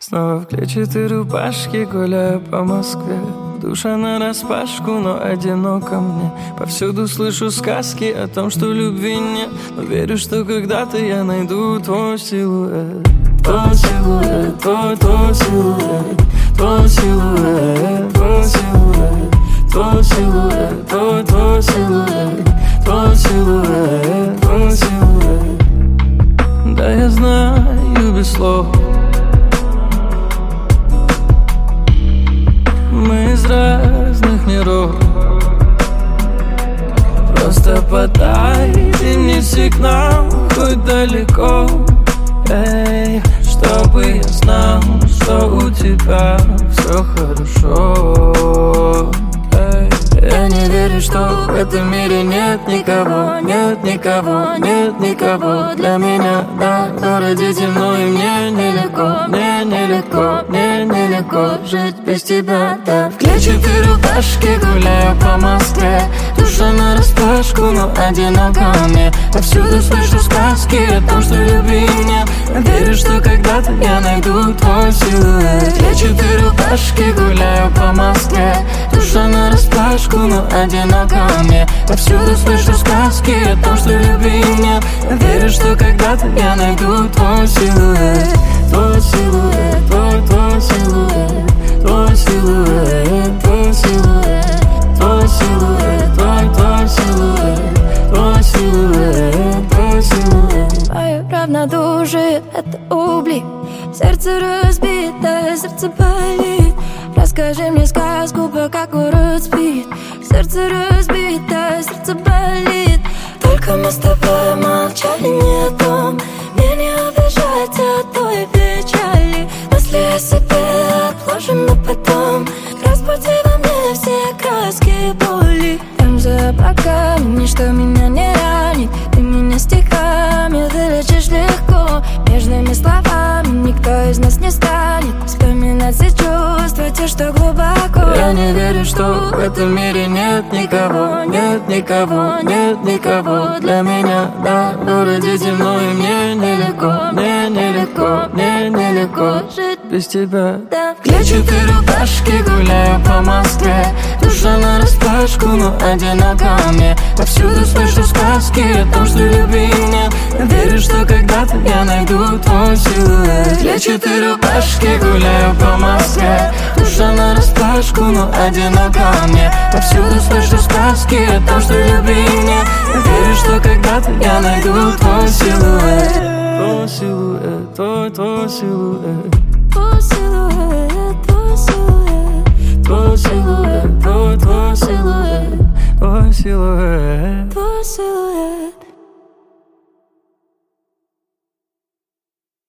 Снова в клетчатой рубашке гуляю по Москве. Душа нараспашку, но одиноко мне. Повсюду слышу сказки о том, что любви нет, но верю, что когда-то я найду твой силуэт. Твой силуэт, твой силуэт, твой силуэт, твой силуэт, твой силуэт, твой силуэт, твой силуэт, твой силуэт. Да, я знаю без слов. Мы из разных миров. Просто подайте мне сигнал, хоть далеко, эй, чтобы я знал, что у тебя все хорошо, эй. Я не верю, что в этом мире нет никого, нет никого, нет никого для меня, да. В городе темно и мне нелегко, мне нелегко, мне нелегко жить без тебя, да. В клетчатой рубашке гуляю по Москве. Душа нараспашку, но одиноко мне. Повсюду слышу сказки о том, что любви нет. Верю, что когда-то я найду твой силуэт. В клетчатой рубашке гуляю по Москве. Душа нараспашку, но одиноко мне. Повсюду слышу сказки о том, что любви нет. Верю, что когда-то я найду твой силуэт. Твой силуэт, твой силуэт, твой силуэт, твой силуэт, твой силуэт, твой силуэт, твой силуэт, твой силуэт. Мое равнодушие — это угли. Сердце разбитое, сердце болит. Расскажи мне сказку, пока город спит. Сердце разбитое, сердце болит. Только мы с тобой молчали не о том. Мне не обижать от той печали. Мысли о себе отложим на потом. Разбуди во мне все краски боли. Там за облаками ничто меня не ранит. Ты меня стихами вылечишь легко. Нежными словами никто из нас не станет вспоминать все чувства, те, что глубоко. Я не верю, что в этом мире нет никого, нет никого, нет никого для меня, да. В городе темно и мне нелегко, мне нелегко, мне нелегко жить без тебя, да. В клетчатой рубашке гуляю по Москве. Душа нараспашку, но одиноко мне. Повсюду слышу сказки о том, что любви нет. Верю, что когда-то я найду твой силуэт. В клетчатой рубашке гуляю по Москве. Душа нараспашку, но одиноко мне. Повсюду слышу сказки о том, что любви нет. Верю, что когда-то я найду твой силуэт. Твой силуэт, твой силуэт. Твой силуэт, твой силуэт, Твой силуэт, твой силуэт, твой силуэт, твой силуэт.